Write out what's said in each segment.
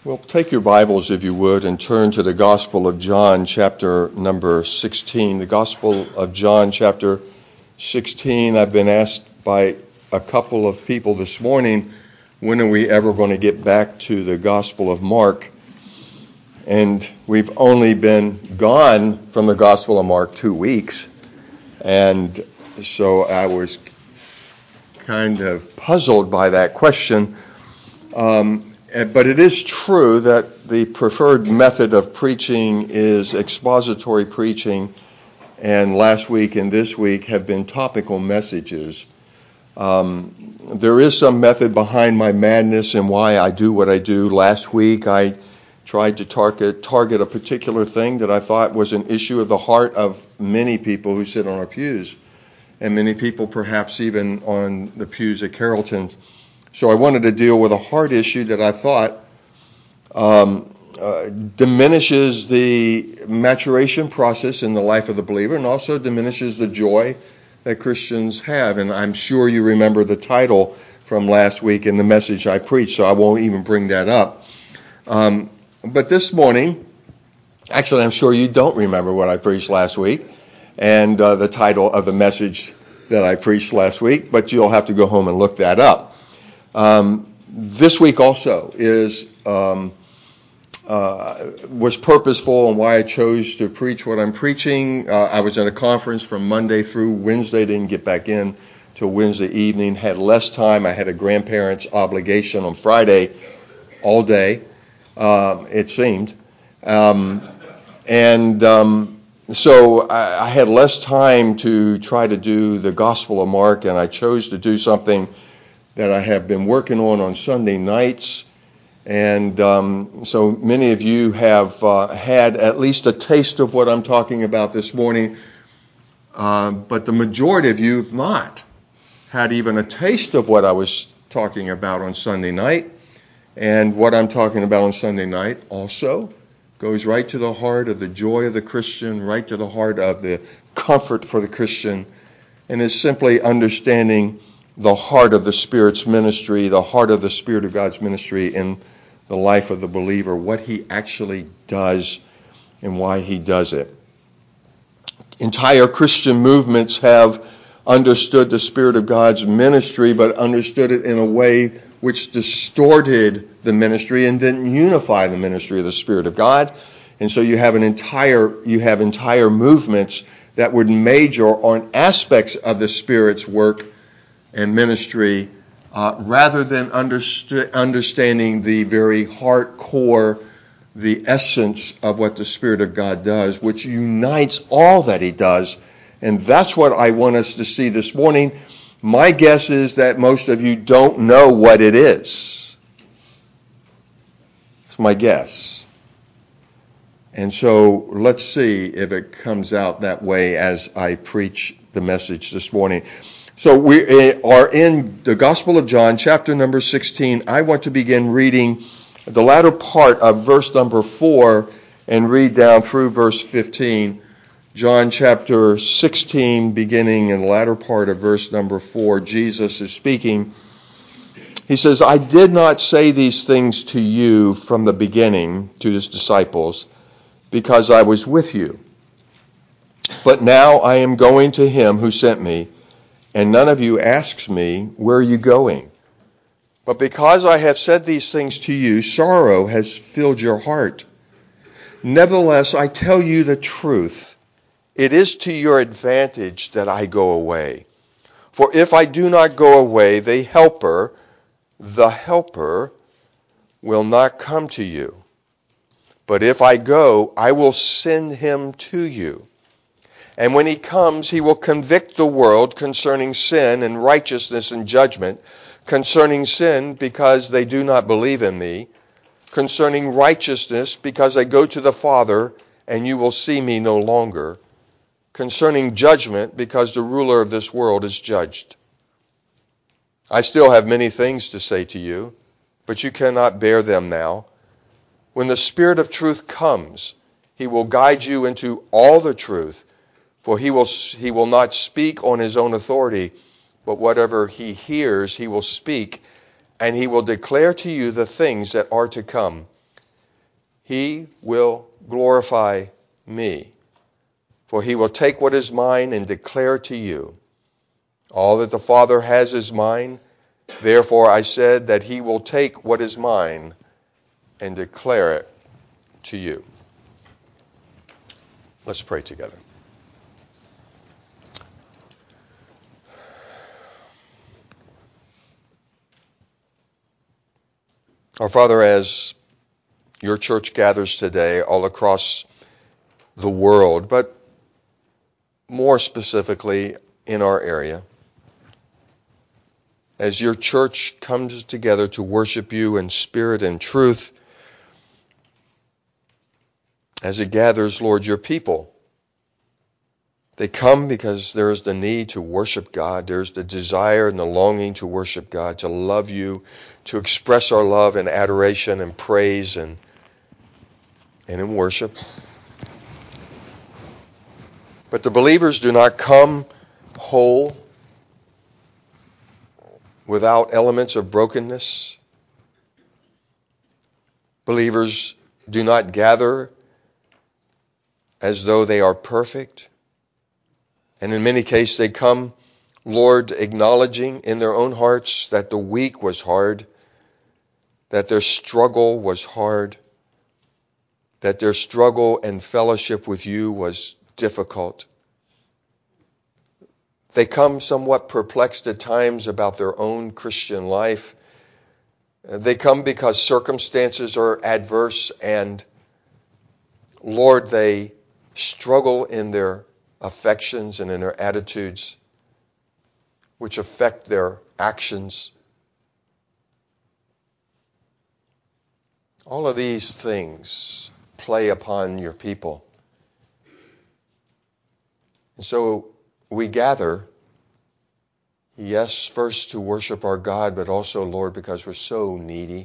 Well, take your Bibles, if you would, and turn to the Gospel of John, chapter number 16. The Gospel of John, chapter 16. I've been asked by a couple of people this morning, when are we ever going to get back to the Gospel of Mark? And we've only been gone from the Gospel of Mark 2 weeks. And so I was kind of puzzled by that question. But it is true that the preferred method of preaching is expository preaching, and last week and this week have been topical messages. There is some method behind my madness and why I do what I do. Last week I tried to target a particular thing that I thought was an issue of the heart of many people who sit on our pews, and many people perhaps even on the pews at Carrollton. So I wanted to deal with a heart issue that I thought diminishes the maturation process in the life of the believer and also diminishes the joy that Christians have. And I'm sure you remember the title from last week in the message I preached, so I won't even bring that up. But this morning, actually I'm sure you don't remember what I preached last week and the title of the message that I preached last week, but you'll have to go home and look that up. This week also was purposeful in why I chose to preach what I'm preaching. I was at a conference from Monday through Wednesday, didn't get back in till Wednesday evening, had less time. I had a grandparents' obligation on Friday all day, it seemed. So I had less time to try to do the Gospel of Mark, and I chose to do something that I have been working on Sunday nights. And so many of you have had at least a taste of what I'm talking about this morning, but the majority of you have not had even a taste of what I was talking about on Sunday night. And what I'm talking about on Sunday night also goes right to the heart of the joy of the Christian, right to the heart of the comfort for the Christian, and is simply understanding the heart of the Spirit's ministry, the heart of the Spirit of God's ministry in the life of the believer, what he actually does and why he does it. Entire Christian movements have understood the Spirit of God's ministry, but understood it in a way which distorted the ministry and didn't unify the ministry of the Spirit of God. And so you have entire movements that would major on aspects of the Spirit's work and ministry, rather than understanding the very heart core, the essence of what the Spirit of God does, which unites all that he does. And that's what I want us to see this morning. My guess is that most of you don't know what it is. It's my guess. And so let's see if it comes out that way as I preach the message this morning. So we are in the Gospel of John, chapter number 16. I want to begin reading the latter part of verse number 4 and read down through verse 15. John chapter 16, beginning in the latter part of verse number 4, Jesus is speaking. He says, I did not say these things to you from the beginning, to his disciples, because I was with you. But now I am going to him who sent me, and none of you asks me, where are you going? But because I have said these things to you, sorrow has filled your heart. Nevertheless, I tell you the truth. It is to your advantage that I go away. For if I do not go away, the Helper will not come to you. But if I go, I will send him to you. And when he comes, he will convict the world concerning sin and righteousness and judgment, concerning sin because they do not believe in me, concerning righteousness because I go to the Father and you will see me no longer, concerning judgment because the ruler of this world is judged. I still have many things to say to you, but you cannot bear them now. When the Spirit of truth comes, he will guide you into all the truth, for he will not speak on his own authority, but whatever he hears he will speak, and he will declare to you the things that are to come. he will glorify me. For he will take what is mine and declare to you. All that the Father has is mine. Therefore I said that he will take what is mine and declare it to you. Let's pray together. Our Father, as your church gathers today all across the world, but more specifically in our area, as your church comes together to worship you in spirit and truth, as it gathers, Lord, your people, they come because there is the need to worship God. There's the desire and the longing to worship God, to love you, to express our love in adoration and praise and in worship. But the believers do not come whole without elements of brokenness. Believers do not gather as though they are perfect. And in many cases they come, Lord, acknowledging in their own hearts that the week was hard, that their struggle was hard, that their struggle and fellowship with you was difficult. They come somewhat perplexed at times about their own Christian life. They come because circumstances are adverse and, Lord, they struggle in their affections and in their attitudes, which affect their actions. All of these things play upon your people. And so we gather, yes, first to worship our God, but also, Lord, because we're so needy.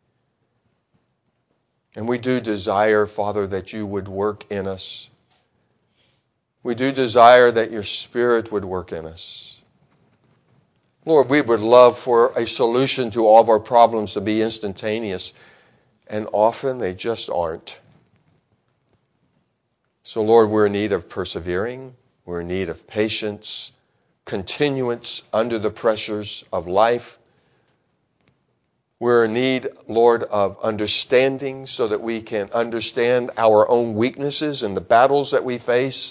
And we do desire, Father, that you would work in us. We do desire that your Spirit would work in us. Lord, we would love for a solution to all of our problems to be instantaneous, and often they just aren't. So, Lord, we're in need of persevering. We're in need of patience, continuance under the pressures of life. We're in need, Lord, of understanding so that we can understand our own weaknesses and the battles that we face.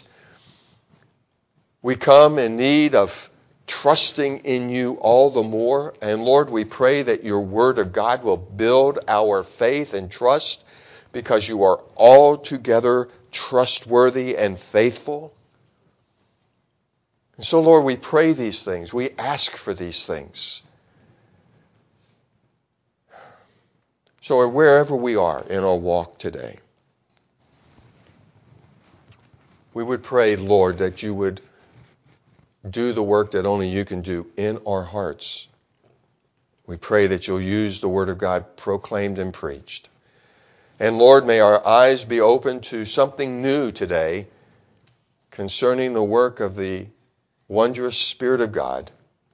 We come in need of trusting in you all the more. And Lord, we pray that your word of God will build our faith and trust because you are altogether trustworthy and faithful. And so, Lord, we pray these things. We ask for these things. So wherever we are in our walk today, we would pray, Lord, that you would do the work that only you can do in our hearts. We pray that you'll use the word of God proclaimed and preached. And Lord, may our eyes be open to something new today concerning the work of the wondrous Spirit of God,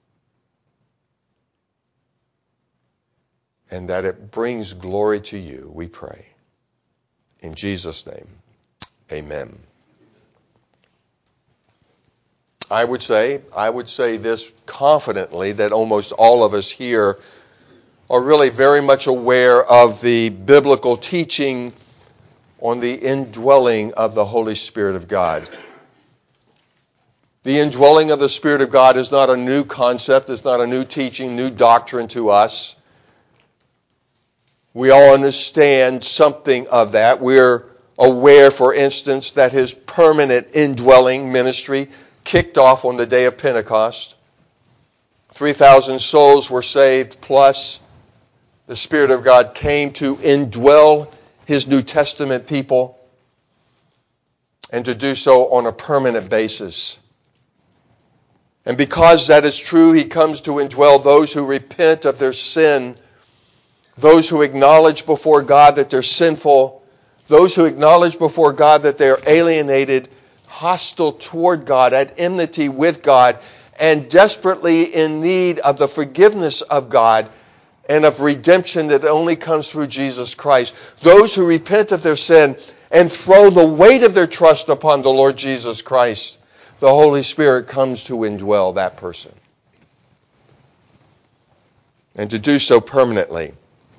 and that it brings glory to you, we pray. In Jesus' name, amen. I would say this confidently, that almost all of us here are really very much aware of the biblical teaching on the indwelling of the Holy Spirit of God. The indwelling of the Spirit of God is not a new concept, it's not a new teaching, new doctrine to us. We all understand something of that. We're aware, for instance, that his permanent indwelling ministry kicked off on the day of Pentecost. 3,000 souls were saved, plus the Spirit of God came to indwell his New Testament people and to do so on a permanent basis. And because that is true, he comes to indwell those who repent of their sin, those who acknowledge before God that they're sinful, those who acknowledge before God that they're alienated, hostile toward God, at enmity with God, and desperately in need of the forgiveness of God and of redemption that only comes through Jesus Christ. Those who repent of their sin and throw the weight of their trust upon the Lord Jesus Christ, the Holy Spirit comes to indwell that person. And to do so permanently.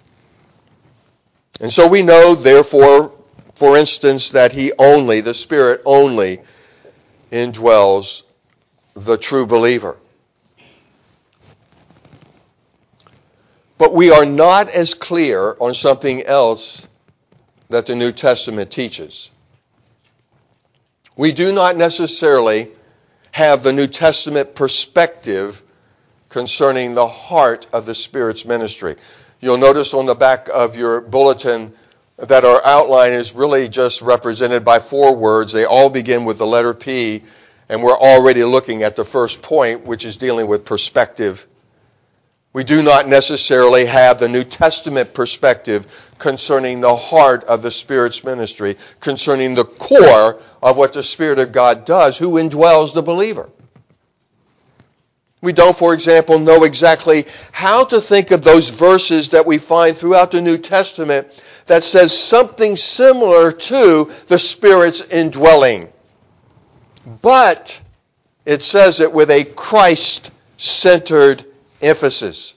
And so we know, therefore, for instance, that the Spirit only indwells the true believer. But we are not as clear on something else that the New Testament teaches. We do not necessarily have the New Testament perspective concerning the heart of the Spirit's ministry. You'll notice on the back of your bulletin that our outline is really just represented by 4 words. They all begin with the letter P, and we're already looking at the first point, which is dealing with perspective. We do not necessarily have the New Testament perspective concerning the heart of the Spirit's ministry, concerning the core of what the Spirit of God does, who indwells the believer. We don't, for example, know exactly how to think of those verses that we find throughout the New Testament that says something similar to the Spirit's indwelling. But it says it with a Christ-centered emphasis.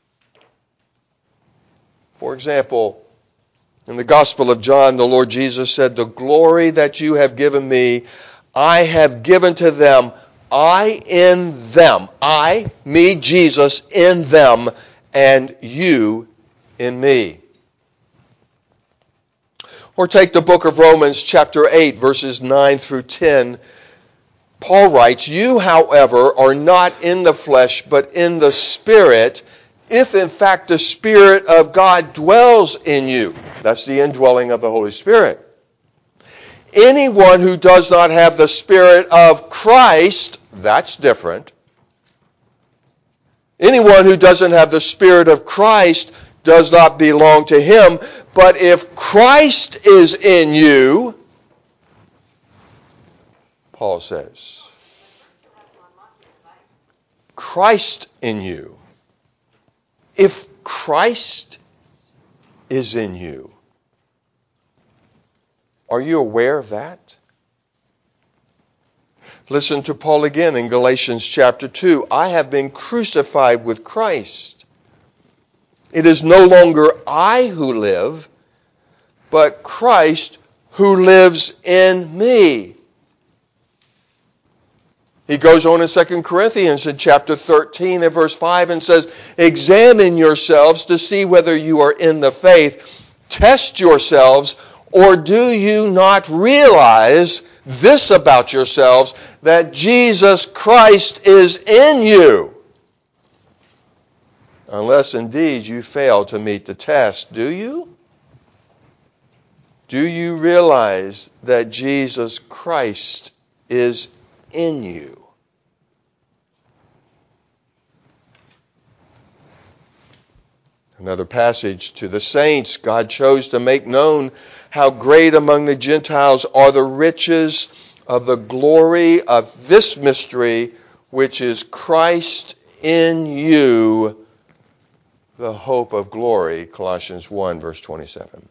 For example, in the Gospel of John, the Lord Jesus said, "The glory that you have given me, I have given to them, I in them." I, me, Jesus, in them, and you in me. Or take the book of Romans chapter 8, verses 9 through 10. Paul writes, "You, however, are not in the flesh, but in the Spirit, if in fact the Spirit of God dwells in you." That's the indwelling of the Holy Spirit. "Anyone who does not have the Spirit of Christ," that's different. "Anyone who doesn't have the Spirit of Christ does not belong to him. But if Christ is in you," Paul says, Christ in you. If Christ is in you, are you aware of that? Listen to Paul again in Galatians chapter 2. "I have been crucified with Christ. It is no longer I who live, but Christ who lives in me." He goes on in 2 Corinthians in chapter 13 and verse 5 and says, "Examine yourselves to see whether you are in the faith. Test yourselves, or do you not realize this about yourselves, that Jesus Christ is in you? Unless indeed you fail to meet the test." Do you? Do you realize that Jesus Christ is in you? Another passage, "To the saints God chose to make known how great among the Gentiles are the riches of the glory of this mystery, which is Christ in you, the hope of glory." Colossians 1, verse 27.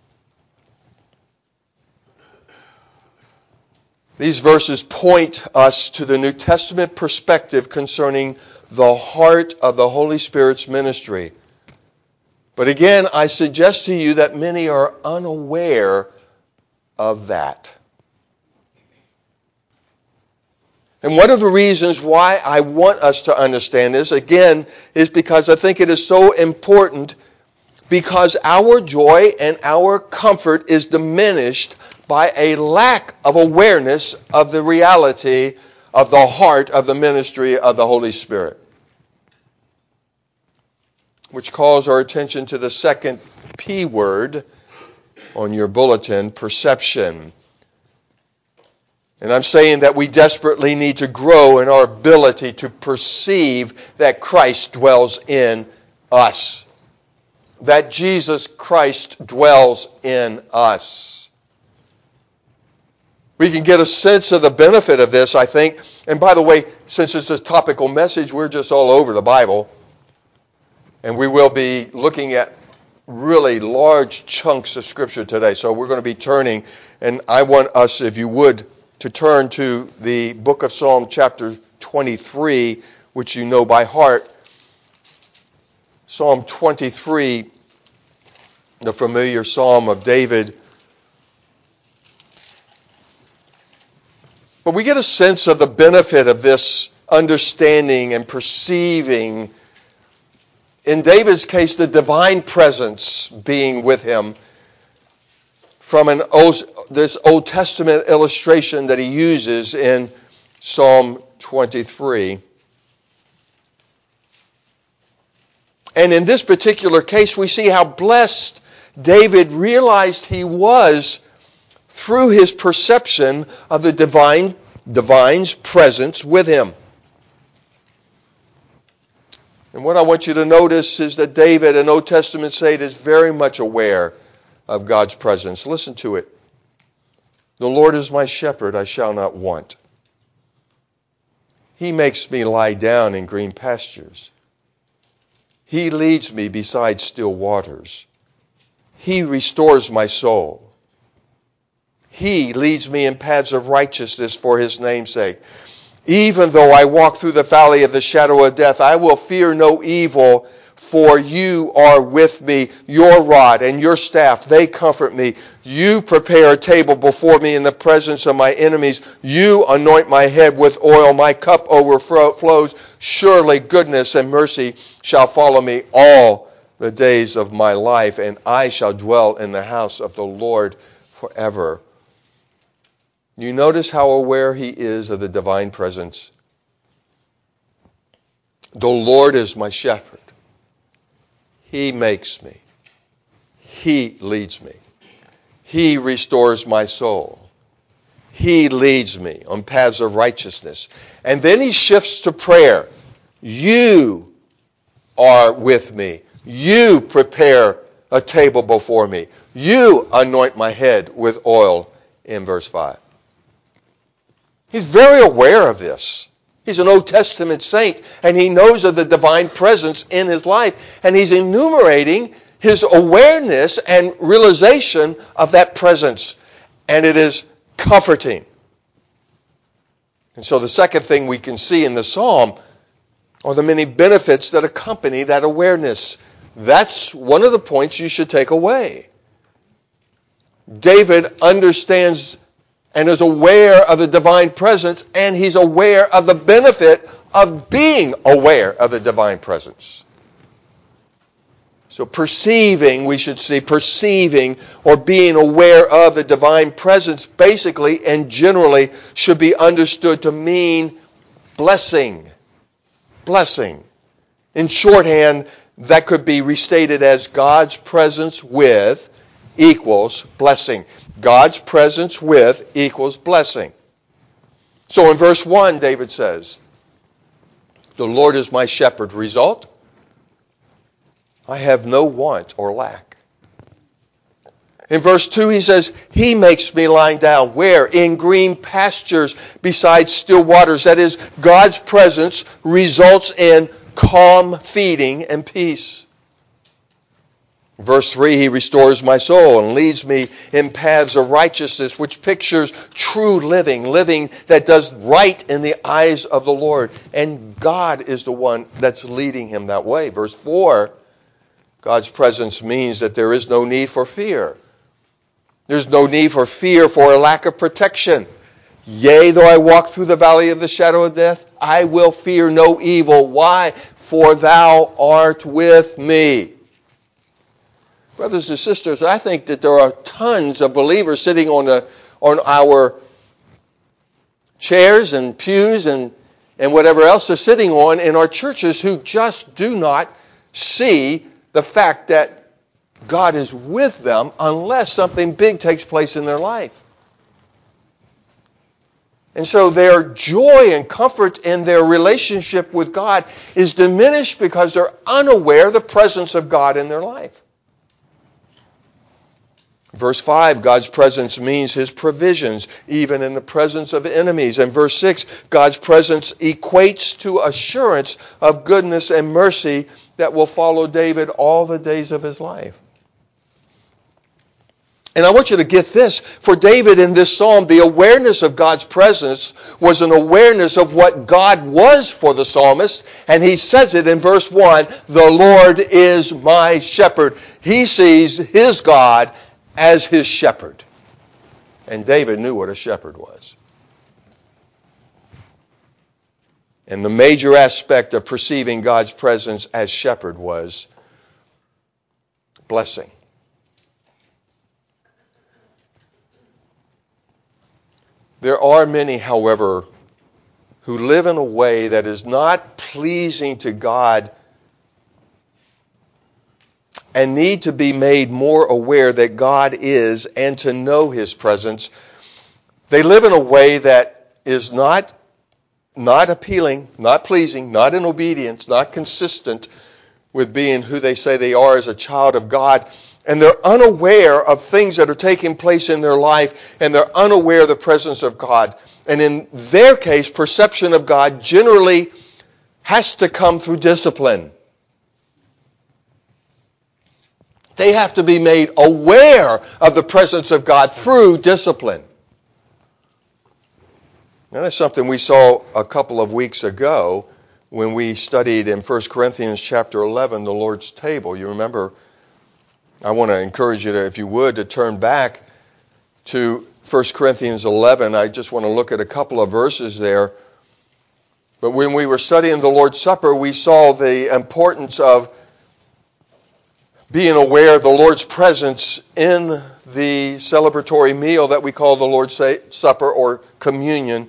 These verses point us to the New Testament perspective concerning the heart of the Holy Spirit's ministry. But again, I suggest to you that many are unaware of that. And one of the reasons why I want us to understand this, again, is because I think it is so important, because our joy and our comfort is diminished by a lack of awareness of the reality of the heart of the ministry of the Holy Spirit. Which calls our attention to the second P word on your bulletin, perception. And I'm saying that we desperately need to grow in our ability to perceive that Christ dwells in us. That Jesus Christ dwells in us. We can get a sense of the benefit of this, I think. And by the way, since it's a topical message, we're just all over the Bible. And we will be looking at really large chunks of Scripture today. So we're going to be turning, and I want us, if you would, to turn to the book of Psalm chapter 23, which you know by heart. Psalm 23, the familiar Psalm of David. But we get a sense of the benefit of this understanding and perceiving, in David's case, the divine presence being with him, from this Old Testament illustration that he uses in Psalm 23. And in this particular case, we see how blessed David realized he was through his perception of the divine's presence with him. And what I want you to notice is that David, an Old Testament saint, is very much aware of God's presence. Listen to it. The Lord is my shepherd, I shall not want. He makes me lie down in green pastures. He leads me beside still waters. He restores my soul. He leads me in paths of righteousness for his name's sake. Even though I walk through the valley of the shadow of death, I will fear no evil, for you are with me. Your rod and your staff, they comfort me. You prepare a table before me in the presence of my enemies. You anoint my head with oil. My cup overflows. Surely goodness and mercy shall follow me all the days of my life, and I shall dwell in the house of the Lord forever. You notice how aware he is of the divine presence. The Lord is my shepherd. He makes me. He leads me. He restores my soul. He leads me on paths of righteousness. And then he shifts to prayer. You are with me. You prepare a table before me. You anoint my head with oil, in verse 5. He's very aware of this. He's an Old Testament saint, and he knows of the divine presence in his life, and he's enumerating his awareness and realization of that presence, and it is comforting. And so the second thing we can see in the psalm are the many benefits that accompany that awareness. That's one of the points you should take away. David understands and is aware of the divine presence, and he's aware of the benefit of being aware of the divine presence. So we should see perceiving or being aware of the divine presence basically and generally should be understood to mean blessing. Blessing. In shorthand, that could be restated as God's presence with equals blessing. God's presence with equals blessing. So in verse 1, David says, the Lord is my shepherd. Result, I have no want or lack. In verse 2, he says, he makes me lie down. Where? In green pastures beside still waters. That is, God's presence results in calm feeding and peace. Verse 3, he restores my soul and leads me in paths of righteousness, which pictures true living that does right in the eyes of the Lord. And God is the one that's leading him that way. Verse 4, God's presence means that there is no need for fear. There's no need for fear for a lack of protection. Yea, though I walk through the valley of the shadow of death, I will fear no evil. Why? For thou art with me. Brothers and sisters, I think that there are tons of believers sitting on our chairs and pews and whatever else they're sitting on in our churches who just do not see the fact that God is with them unless something big takes place in their life. And so their joy and comfort in their relationship with God is diminished because they're unaware of the presence of God in their life. Verse 5, God's presence means his provisions, even in the presence of enemies. And verse 6, God's presence equates to assurance of goodness and mercy that will follow David all the days of his life. And I want you to get this. For David in this psalm, the awareness of God's presence was an awareness of what God was for the psalmist. And he says it in verse 1, the Lord is my shepherd. He sees his God as his shepherd. And David knew what a shepherd was. And the major aspect of perceiving God's presence as shepherd was blessing. There are many, however, who live in a way that is not pleasing to God and need to be made more aware that God is and to know his presence. They live in a way that is not appealing, not pleasing, not in obedience, not consistent with being who they say they are as a child of God. And they're unaware of things that are taking place in their life, and they're unaware of the presence of God. And in their case, perception of God generally has to come through discipline. They have to be made aware of the presence of God through discipline. Now, that's something we saw a couple of weeks ago when we studied in 1 Corinthians chapter 11, the Lord's table. You remember, I want to encourage you to, if you would, to turn back to 1 Corinthians 11. I just want to look at a couple of verses there. But when we were studying the Lord's Supper, we saw the importance of being aware of the Lord's presence in the celebratory meal that we call the Lord's Supper or communion.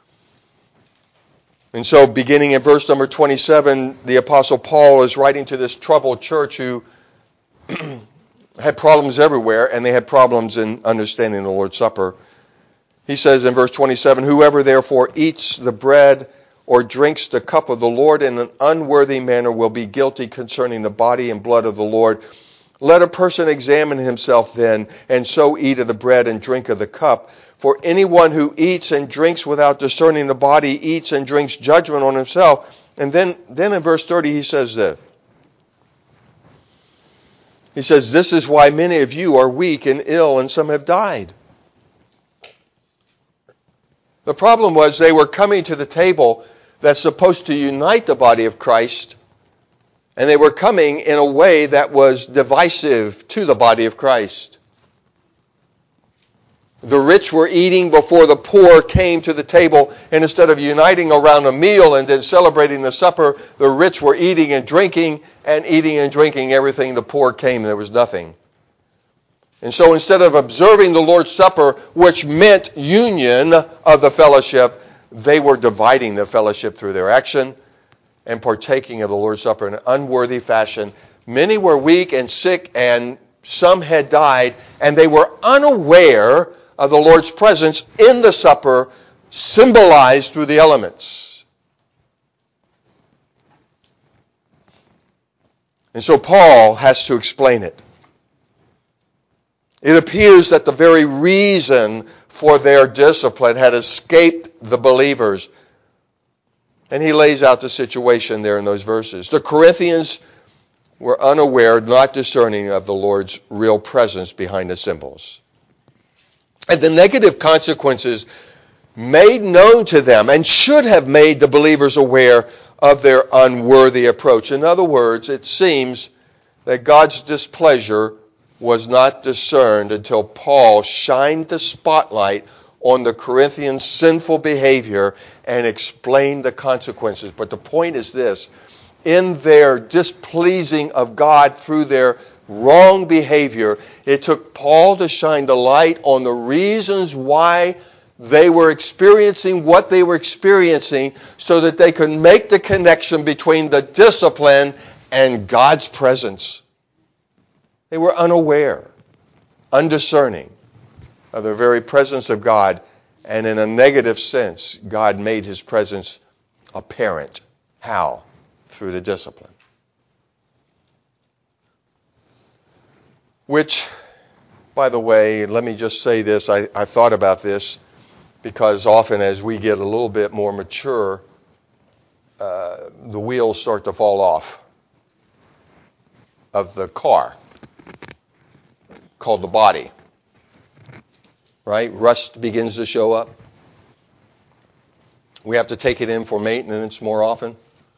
And so beginning in verse number 27, the Apostle Paul is writing to this troubled church who had problems everywhere, and they had problems in understanding the Lord's Supper. He says in verse 27, whoever therefore eats the bread or drinks the cup of the Lord in an unworthy manner will be guilty concerning the body and blood of the Lord. Let a person examine himself then, and so eat of the bread and drink of the cup. For anyone who eats and drinks without discerning the body eats and drinks judgment on himself. And then in verse 30 he says this. He says, this is why many of you are weak and ill, and some have died. The problem was they were coming to the table that's supposed to unite the body of Christ, and they were coming in a way that was divisive to the body of Christ. The rich were eating before the poor came to the table, and instead of uniting around a meal and then celebrating the supper, the rich were eating and drinking everything. The poor came, and there was nothing. And so instead of observing the Lord's Supper, which meant union of the fellowship, they were dividing the fellowship through their action and partaking of the Lord's Supper in an unworthy fashion. Many were weak and sick, and some had died, and they were unaware of the Lord's presence in the supper, symbolized through the elements. And so Paul has to explain it. It appears that the very reason for their discipline had escaped the believers. And he lays out the situation there in those verses. The Corinthians were unaware, not discerning of the Lord's real presence behind the symbols. And the negative consequences made known to them and should have made the believers aware of their unworthy approach. In other words, it seems that God's displeasure was not discerned until Paul shined the spotlight on the Corinthians' sinful behavior and explained the consequences. But the point is this: in their displeasing of God through their wrong behavior, it took Paul to shine the light on the reasons why they were experiencing what they were experiencing, so that they could make the connection between the discipline and God's presence. They were unaware, undiscerning of the very presence of God, and in a negative sense, God made his presence apparent. How? Through the discipline. Which By the way, let me just say this. I thought about this because often as we get a little bit more mature, the wheels start to fall off of the car called the body. Right? Rust begins to show up. We have to take it in for maintenance more often.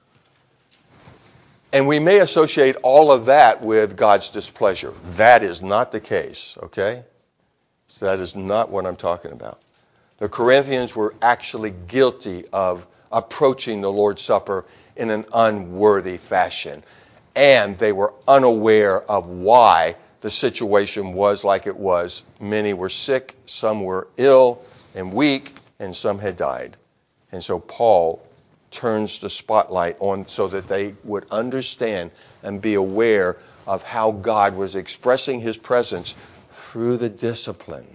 And we may associate all of that with God's displeasure. That is not the case, okay? So that is not what I'm talking about. The Corinthians were actually guilty of approaching the Lord's Supper in an unworthy fashion. And they were unaware of why the situation was like it was. Many were sick, some were ill and weak, and some had died. And so Paul turns the spotlight on so that they would understand and be aware of how God was expressing his presence through the discipline.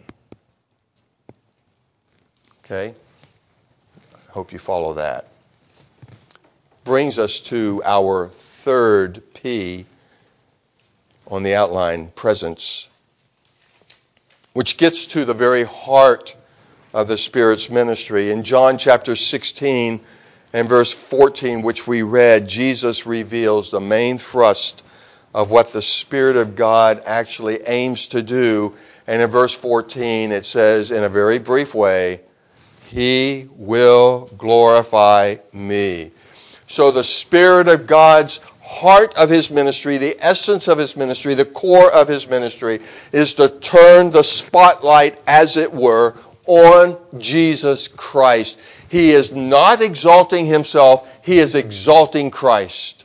Okay? I hope you follow that. Brings us to our third P on the outline, presence, which gets to the very heart of the Spirit's ministry. In John chapter 16 and verse 14, which we read, Jesus reveals the main thrust of what the Spirit of God actually aims to do. And in verse 14, it says in a very brief way, He will glorify me. So the Spirit of God's heart of his ministry, the essence of his ministry, the core of his ministry, is to turn the spotlight, as it were, on Jesus Christ. He is not exalting himself, he is exalting Christ.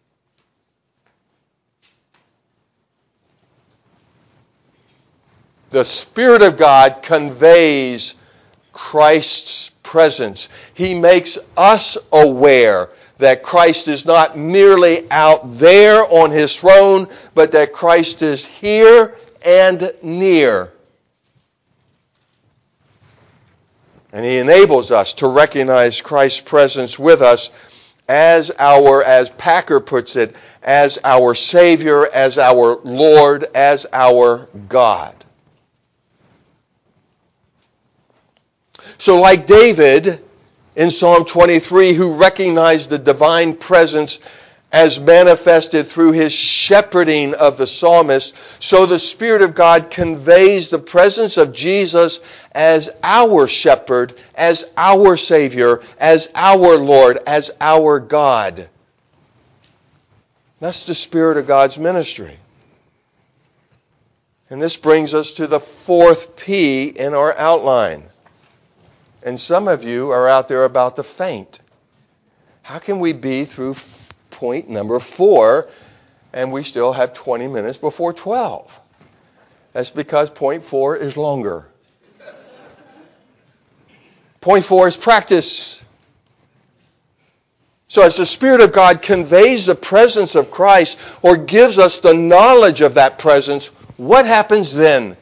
The Spirit of God conveys Christ's presence. He makes us aware that Christ is not merely out there on his throne, but that Christ is here and near. And he enables us to recognize Christ's presence with us as Packer puts it, as our Savior, as our Lord, as our God. So like David in Psalm 23, who recognized the divine presence as manifested through his shepherding of the psalmist, so the Spirit of God conveys the presence of Jesus as our shepherd, as our Savior, as our Lord, as our God. That's the Spirit of God's ministry. And this brings us to the fourth P in our outline. And some of you are out there about to faint. How can we be through point number 4 and we still have 20 minutes before 12? That's because point 4 is longer. Point 4 is practice. So as the Spirit of God conveys the presence of Christ or gives us the knowledge of that presence, what happens then?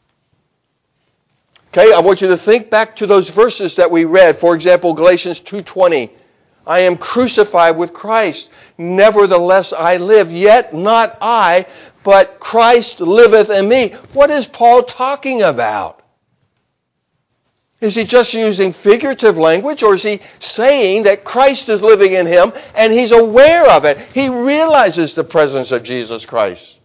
Okay, I want you to think back to those verses that we read. For example, Galatians 2:20. I am crucified with Christ. Nevertheless I live, yet not I, but Christ liveth in me. What is Paul talking about? Is he just using figurative language, or is he saying that Christ is living in him and he's aware of it? He realizes the presence of Jesus Christ.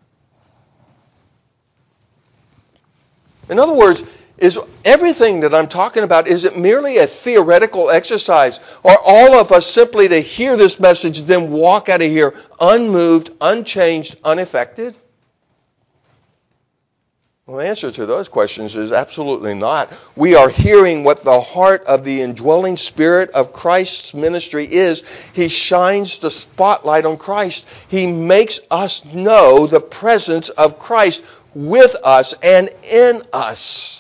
In other words, is everything that I'm talking about, is it merely a theoretical exercise? Or all of us simply to hear this message and then walk out of here unmoved, unchanged, unaffected? Well, the answer to those questions is absolutely not. We are hearing what the heart of the indwelling Spirit of Christ's ministry is. He shines the spotlight on Christ. He makes us know the presence of Christ with us and in us.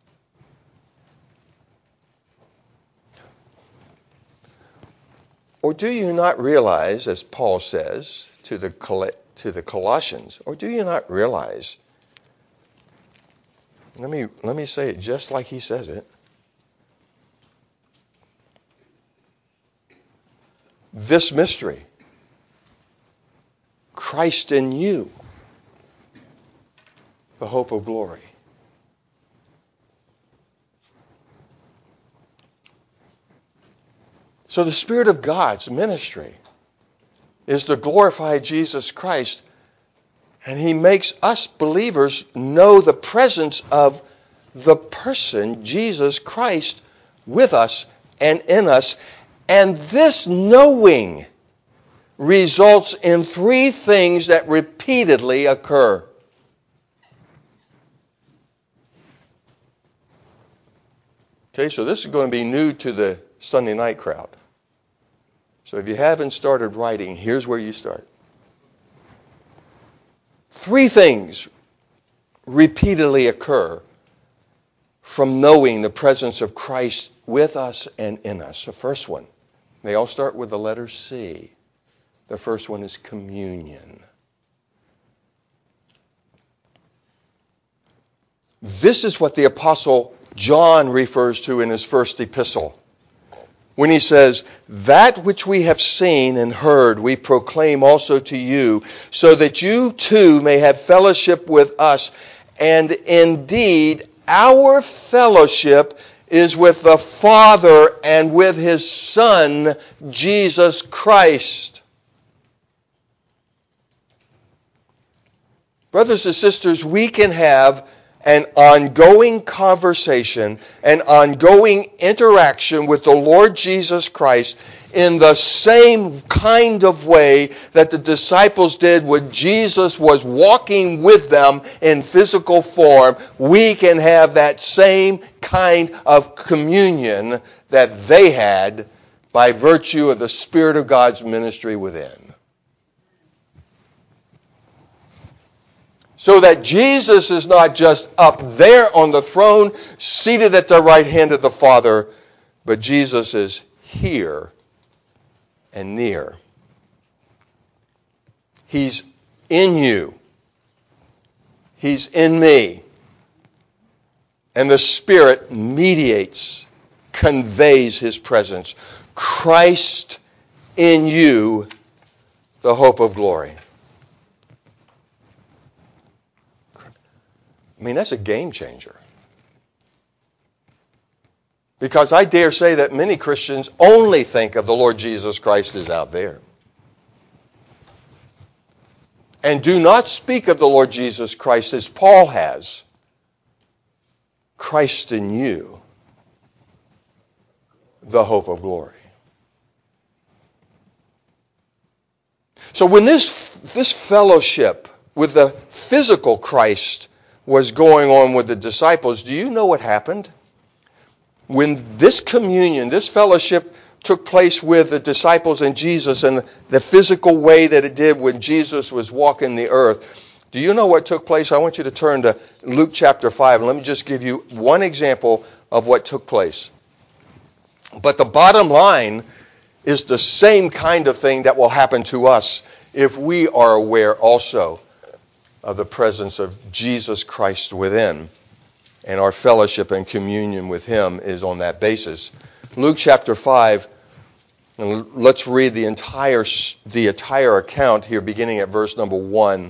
Or do you not realize, as Paul says to the Colossians, or do you not realize, let me say it just like he says it, this mystery, Christ in you, the hope of glory. So the Spirit of God's ministry is to glorify Jesus Christ, and He makes us believers know the presence of the person, Jesus Christ, with us and in us. And this knowing results in three things that repeatedly occur. Okay, so this is going to be new to the Sunday night crowd. So if you haven't started writing, here's where you start. Three things repeatedly occur from knowing the presence of Christ with us and in us. The first one, they all start with the letter C. The first one is communion. This is what the Apostle John refers to in his first epistle, when he says, "That which we have seen and heard we proclaim also to you, so that you too may have fellowship with us. And indeed, our fellowship is with the Father and with His Son, Jesus Christ." Brothers and sisters, we can have an ongoing conversation, an ongoing interaction with the Lord Jesus Christ in the same kind of way that the disciples did when Jesus was walking with them in physical form. We can have that same kind of communion that they had by virtue of the Spirit of God's ministry within. So that Jesus is not just up there on the throne, seated at the right hand of the Father, but Jesus is here and near. He's in you. He's in me. And the Spirit mediates, conveys His presence. Christ in you, the hope of glory. I mean, that's a game changer. Because I dare say that many Christians only think of the Lord Jesus Christ as out there. And do not speak of the Lord Jesus Christ as Paul has. Christ in you, the hope of glory. So when this fellowship with the physical Christ was going on with the disciples, do you know what happened? When this communion, this fellowship took place with the disciples and Jesus in the physical way that it did when Jesus was walking the earth, do you know what took place? I want you to turn to Luke chapter 5, and let me just give you one example of what took place. But the bottom line is the same kind of thing that will happen to us if we are aware also of the presence of Jesus Christ within, and our fellowship and communion with Him is on that basis. Luke chapter 5, and let's read the entire account here, beginning at verse number 1.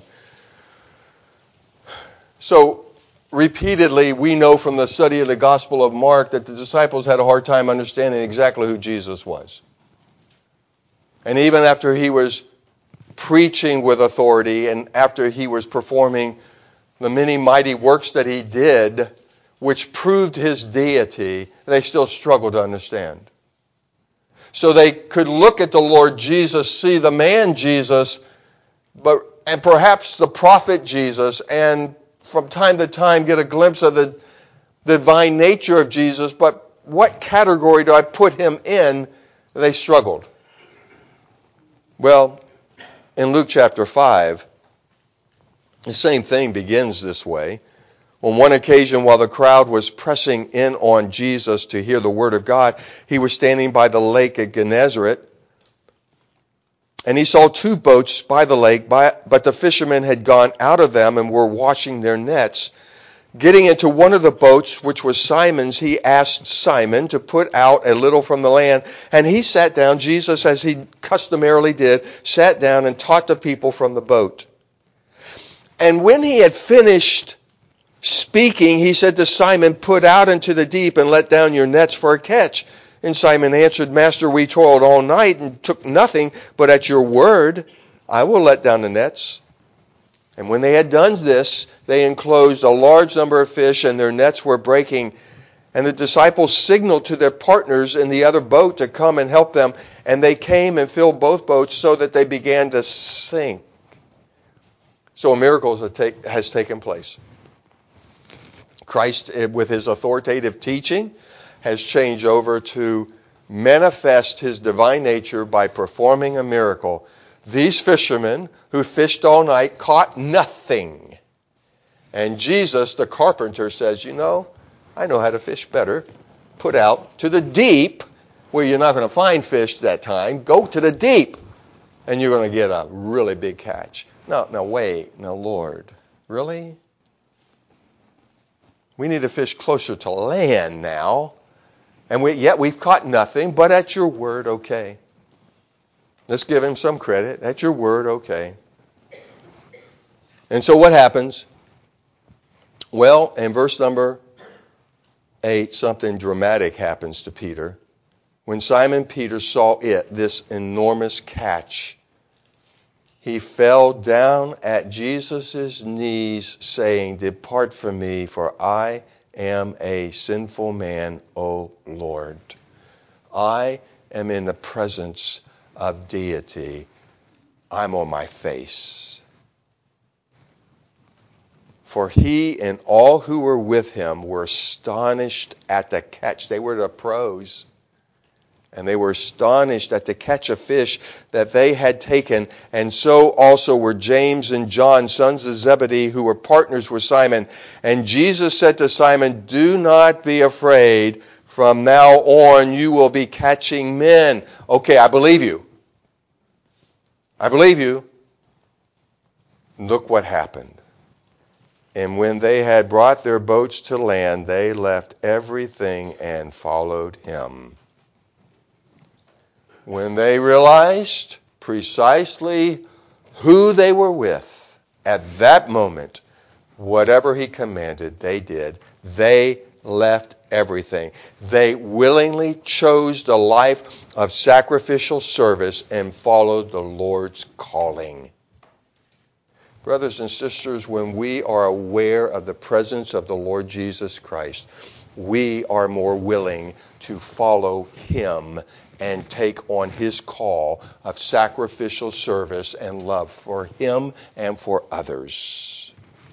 So, repeatedly, we know from the study of the Gospel of Mark that the disciples had a hard time understanding exactly who Jesus was. And even after He was preaching with authority, and after He was performing the many mighty works that He did, which proved His deity, they still struggled to understand. So they could look at the Lord Jesus, see the man Jesus, and perhaps the prophet Jesus, and from time to time get a glimpse of the divine nature of Jesus, but what category do I put Him in? They struggled. Well, in Luke chapter 5, the same thing begins this way. On one occasion, while the crowd was pressing in on Jesus to hear the word of God, He was standing by the lake at Gennesaret, and He saw two boats by the lake, but the fishermen had gone out of them and were washing their nets. Getting into one of the boats, which was Simon's, He asked Simon to put out a little from the land. And he sat down, Jesus, as He customarily did, sat down and taught the people from the boat. And when He had finished Speaking, he said to Simon, "Put out into the deep and let down your nets for a catch." And Simon answered, "Master, we toiled all night and took nothing, but at your word I will let down the nets." And when they had done this, they enclosed a large number of fish, and their nets were breaking. And the disciples signaled to their partners in the other boat to come and help them. And they came and filled both boats so that they began to sink. So a miracle has taken place. Christ, with his authoritative teaching, has changed over to manifest his divine nature by performing a miracle. These fishermen who fished all night caught nothing. And Jesus, the carpenter, says, I know how to fish better. Put out to the deep, where you're not going to find fish that time. Go to the deep, and you're going to get a really big catch. No, wait. Now, Lord, really? We need to fish closer to land now. And we've caught nothing, but at your word, okay. Let's give him some credit. At your word, okay. And so what happens? Well, in verse number 8, something dramatic happens to Peter. When Simon Peter saw this enormous catch, he fell down at Jesus' knees, saying, "Depart from me, for I am a sinful man, O Lord." I am in the presence of deity. I'm on my face. For he and all who were with him were astonished at the catch. They were the pros. And they were astonished at the catch of fish that they had taken. And so also were James and John, sons of Zebedee, who were partners with Simon. And Jesus said to Simon, "Do not be afraid. From now on you will be catching men." Okay, I believe you. I believe you. Look what happened. And when they had brought their boats to land, they left everything and followed him. When they realized precisely who they were with, at that moment, whatever he commanded, they did. They left everything. They willingly chose the life of sacrificial service and followed the Lord's calling. Brothers and sisters, when we are aware of the presence of the Lord Jesus Christ, we are more willing to follow him and take on his call of sacrificial service and love for him and for others.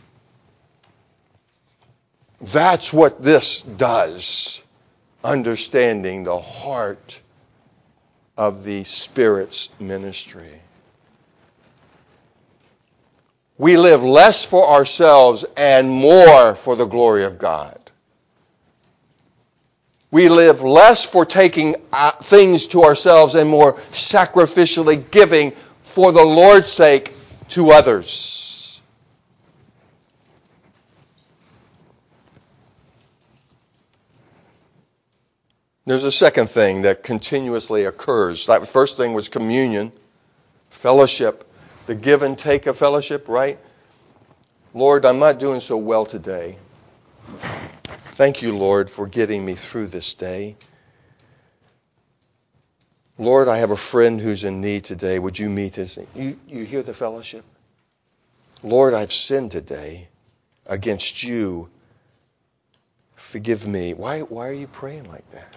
That's what this does, understanding the heart of the Spirit's ministry. We live less for ourselves and more for the glory of God. We live less for taking things to ourselves and more sacrificially giving for the Lord's sake to others. There's a second thing that continuously occurs. That first thing was communion, fellowship, the give and take of fellowship, right? Lord, I'm not doing so well today. Thank you, Lord, for getting me through this day. Lord, I have a friend who's in need today. Would you meet his need? You hear the fellowship? Lord, I've sinned today against you. Forgive me. Why are you praying like that?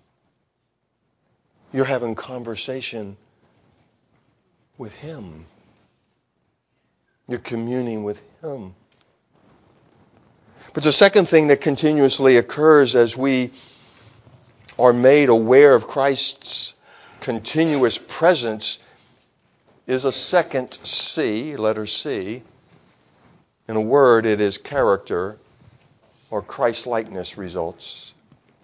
You're having conversation with him. You're communing with him. But the second thing that continuously occurs as we are made aware of Christ's continuous presence is a second C, letter C. In a word, it is character or Christ-likeness results.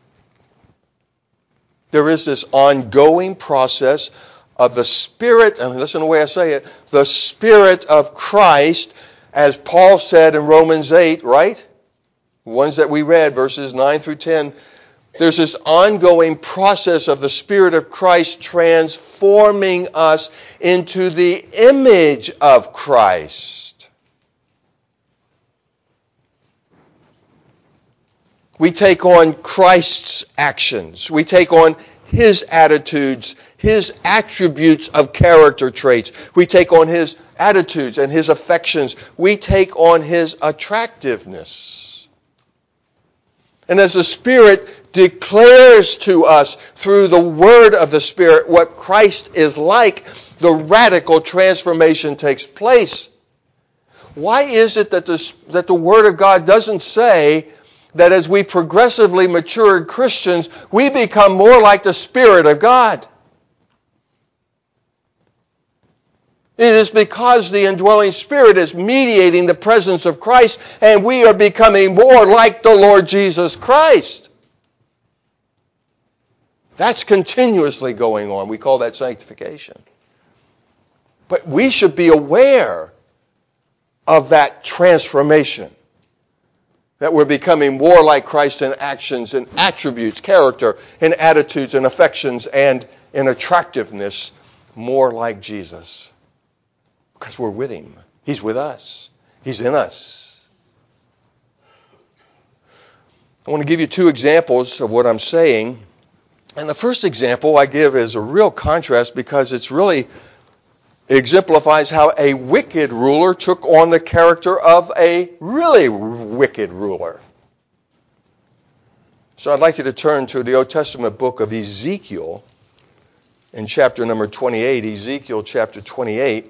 There is this ongoing process of the Spirit, and listen to the way I say it, the Spirit of Christ, as Paul said in Romans 8, right? The ones that we read, verses 9 through 10. There's this ongoing process of the Spirit of Christ transforming us into the image of Christ. We take on Christ's actions. We take on His attitudes, His attributes of character traits. We take on His attitudes and His affections. We take on His attractiveness. And as the Spirit declares to us through the word of the Spirit what Christ is like, the radical transformation takes place. Why is it that the Word of God doesn't say that as we progressively mature Christians, we become more like the Spirit of God? It is because the indwelling Spirit is mediating the presence of Christ, and we are becoming more like the Lord Jesus Christ. That's continuously going on. We call that sanctification. But we should be aware of that transformation, that we're becoming more like Christ in actions and attributes, character, in attitudes and affections, and in attractiveness, more like Jesus. Because we're with Him. He's with us. He's in us. I want to give you two examples of what I'm saying. And the first example I give is a real contrast because it's really exemplifies how a wicked ruler took on the character of a really wicked ruler. So I'd like you to turn to the Old Testament book of Ezekiel in chapter number 28, Ezekiel chapter 28.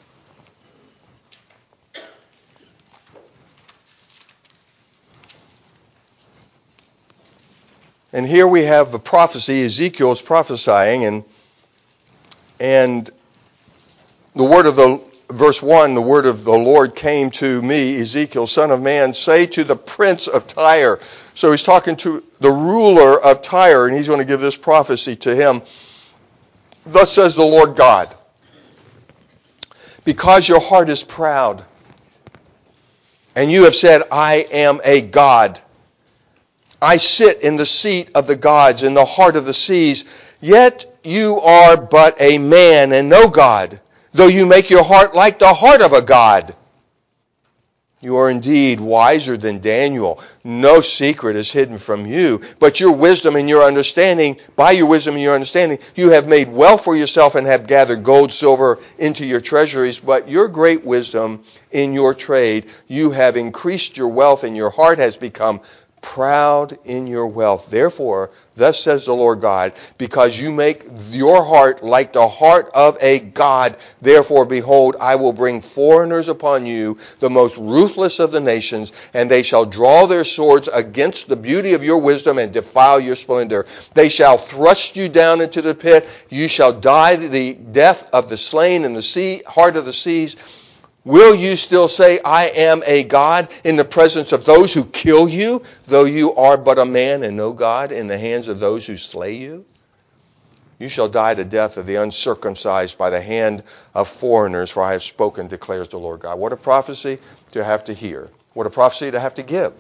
And here we have the prophecy. Ezekiel is prophesying, and the word of the, verse 1, the word of the Lord came to me, Ezekiel, son of man, say to the prince of Tyre. So he's talking to the ruler of Tyre, and he's going to give this prophecy to him. Thus says the Lord God, because your heart is proud, and you have said, I am a God. I sit in the seat of the gods, in the heart of the seas, yet you are but a man and no God, though you make your heart like the heart of a God. You are indeed wiser than Daniel. No secret is hidden from you. But your wisdom and your understanding, by your wisdom and your understanding, you have made wealth for yourself and have gathered gold, silver into your treasuries. But your great wisdom in your trade, you have increased your wealth, and your heart has become proud in your wealth. Therefore, thus says the Lord God, because you make your heart like the heart of a God, therefore, behold, I will bring foreigners upon you, the most ruthless of the nations, and they shall draw their swords against the beauty of your wisdom and defile your splendor. They shall thrust you down into the pit. You shall die the death of the slain in the sea, heart of the seas. Will you still say, I am a God in the presence of those who kill you, though you are but a man and no God in the hands of those who slay you? You shall die the death of the uncircumcised by the hand of foreigners, for I have spoken, declares the Lord God. What a prophecy to have to hear. What a prophecy to have to give.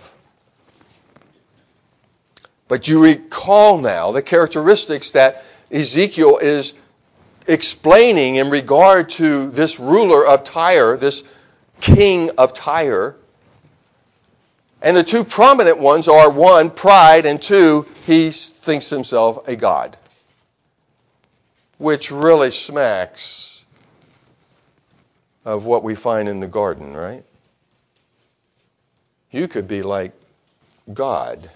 But you recall now the characteristics that Ezekiel is explaining in regard to this ruler of Tyre, this king of Tyre. And the two prominent ones are, one, pride, and two, he thinks himself a god. Which really smacks of what we find in the garden, right? You could be like God.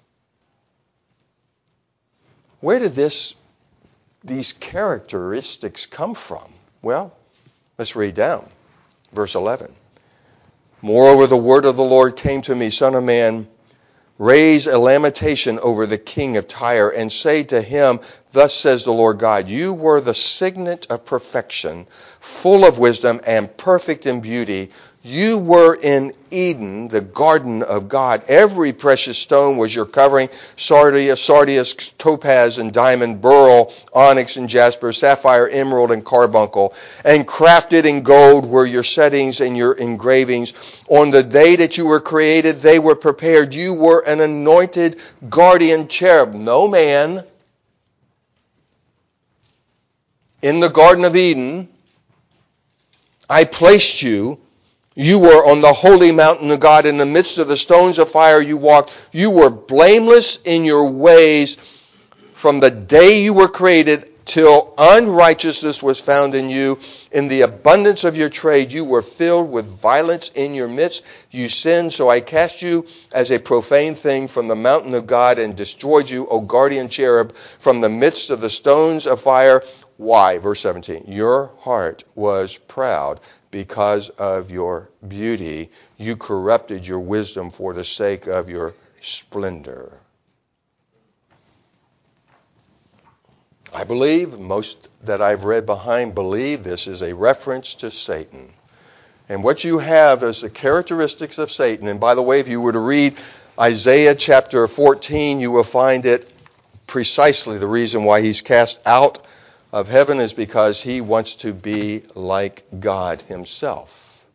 Where did these characteristics come from? Well, let's read down. Verse 11. Moreover, the word of the Lord came to me, Son of man, raise a lamentation over the king of Tyre, and say to him, thus says the Lord God, you were the signet of perfection, full of wisdom and perfect in beauty. You were in Eden, the garden of God. Every precious stone was your covering, sardius, topaz, and diamond, beryl, onyx, and jasper, sapphire, emerald, and carbuncle. And crafted in gold were your settings and your engravings. On the day that you were created, they were prepared. You were an anointed guardian cherub. No man in the Garden of Eden, I placed you You were on the holy mountain of God. In the midst of the stones of fire you walked. You were blameless in your ways from the day you were created till unrighteousness was found in you. In the abundance of your trade you were filled with violence in your midst. You sinned, so I cast you as a profane thing from the mountain of God and destroyed you, O guardian cherub, from the midst of the stones of fire. Why? Verse 17. Your heart was proud because of your beauty. You corrupted your wisdom for the sake of your splendor. I believe, most that I've read behind believe this is a reference to Satan. And what you have is the characteristics of Satan. And by the way, if you were to read Isaiah chapter 14, you will find it precisely the reason why he's cast out of heaven is because he wants to be like God himself.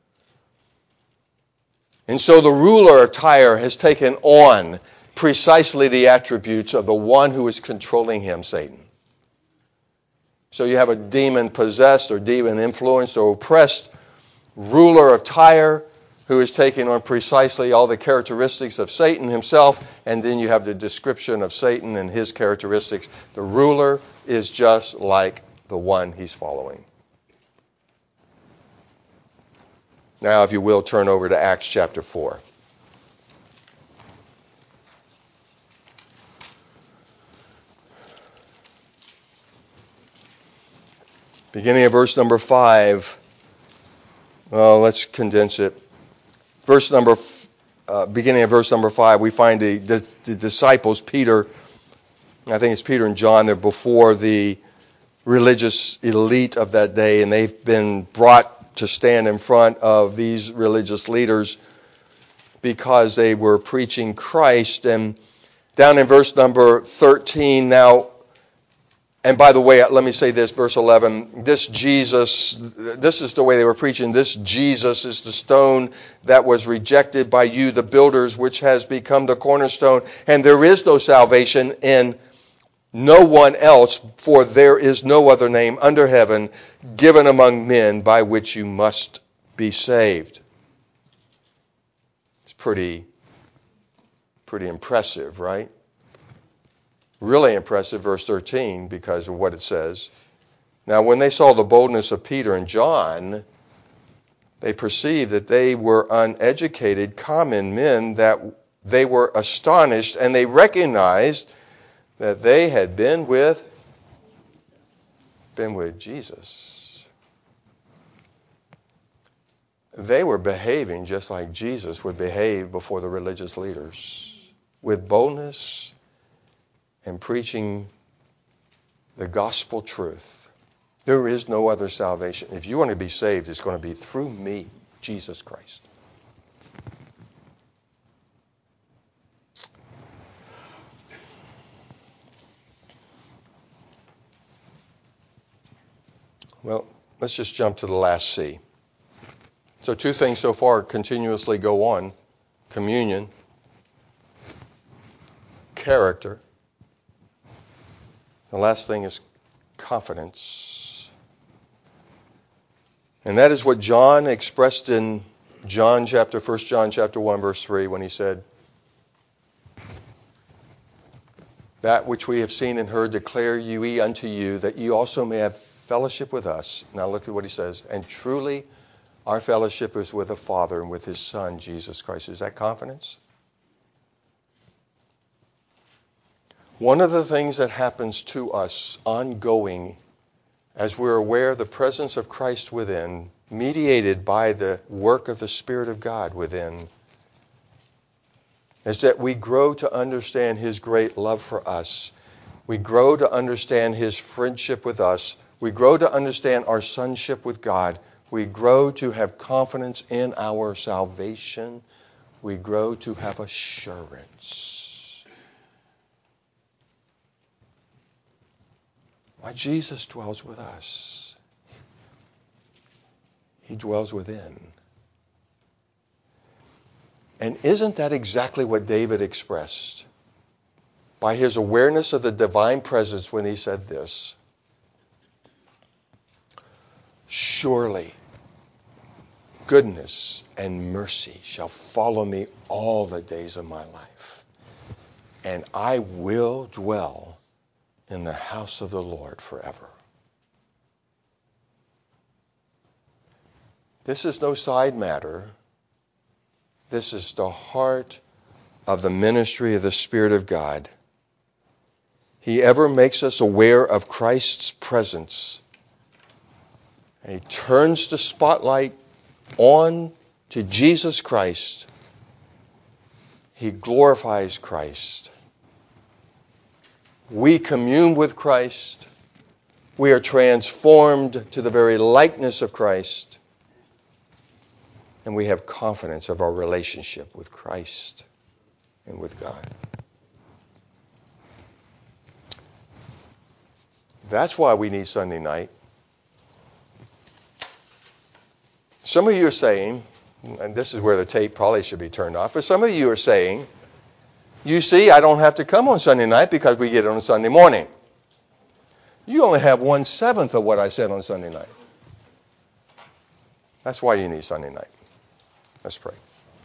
And so the ruler of Tyre has taken on precisely the attributes of the one who is controlling him, Satan. So you have a demon-possessed or demon-influenced or oppressed ruler of Tyre who is taking on precisely all the characteristics of Satan himself, and then you have the description of Satan and his characteristics. The ruler is just like the one he's following. Now, if you will, turn over to Acts chapter 4. Beginning of verse number 5. Well, let's condense it. Beginning of verse number 5, we find the disciples, Peter, I think it's Peter and John, they're before the religious elite of that day, and they've been brought to stand in front of these religious leaders because they were preaching Christ. And down in verse number 13 now, and by the way, let me say this, verse 11, this is the way they were preaching. This Jesus is the stone that was rejected by you, the builders, which has become the cornerstone. And there is no salvation in no one else, for there is no other name under heaven given among men by which you must be saved. It's pretty impressive, right? Really impressive, verse 13, because of what it says. Now, when they saw the boldness of Peter and John, they perceived that they were uneducated, common men, that they were astonished, and they recognized that they had been with Jesus. They were behaving just like Jesus would behave before the religious leaders, with boldness and preaching the gospel truth. There is no other salvation. If you want to be saved, it's going to be through me, Jesus Christ. Well, let's just jump to the last C. So 2 things so far continuously go on. Communion, character. The last thing is confidence. And that is what John expressed in 1 John chapter 1, verse 3, when he said, that which we have seen and heard declare we unto you, that you also may have fellowship with us. Now look at what he says. And truly our fellowship is with the Father and with his Son, Jesus Christ. Is that confidence? One of the things that happens to us ongoing as we're aware of the presence of Christ within, mediated by the work of the Spirit of God within, is that we grow to understand his great love for us. We grow to understand his friendship with us. We grow to understand our sonship with God. We grow to have confidence in our salvation. We grow to have assurance. Why Jesus dwells with us. He dwells within. And isn't that exactly what David expressed by his awareness of the divine presence when he said this? Surely goodness and mercy shall follow me all the days of my life, and I will dwell in the house of the Lord forever. This is no side matter. This is the heart of the ministry of the Spirit of God. He ever makes us aware of Christ's presence. And he turns the spotlight on to Jesus Christ. He glorifies Christ. We commune with Christ. We are transformed to the very likeness of Christ. And we have confidence of our relationship with Christ and with God. That's why we need Sunday night. Some of you are saying, and this is where the tape probably should be turned off, but some of you are saying, you see, I don't have to come on Sunday night because we get it on Sunday morning. You only have 1/7 of what I said on Sunday night. That's why you need Sunday night. Let's pray.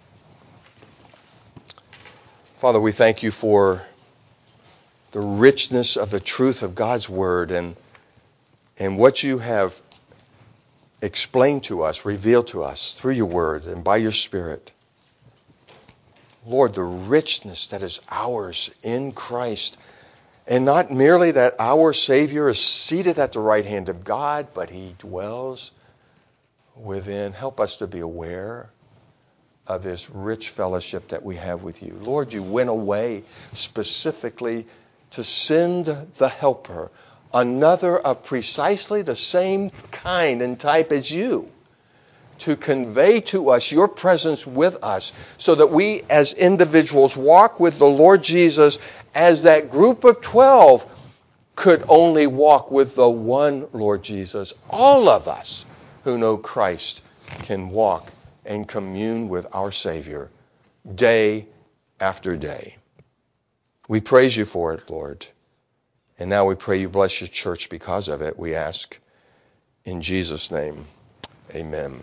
Father, we thank you for the richness of the truth of God's Word and what you have explained to us, revealed to us through your Word and by your Spirit. Lord, the richness that is ours in Christ, and not merely that our Savior is seated at the right hand of God, but he dwells within. Help us to be aware of this rich fellowship that we have with you. Lord, you went away specifically to send the Helper, another of precisely the same kind and type as you, to convey to us your presence with us so that we as individuals walk with the Lord Jesus as that group of 12 could only walk with the one Lord Jesus. All of us who know Christ can walk and commune with our Savior day after day. We praise you for it, Lord. And now we pray you bless your church because of it, we ask. In Jesus' name, amen.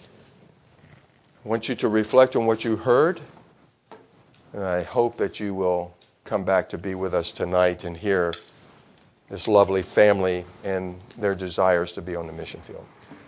I want you to reflect on what you heard, and I hope that you will come back to be with us tonight and hear this lovely family and their desires to be on the mission field.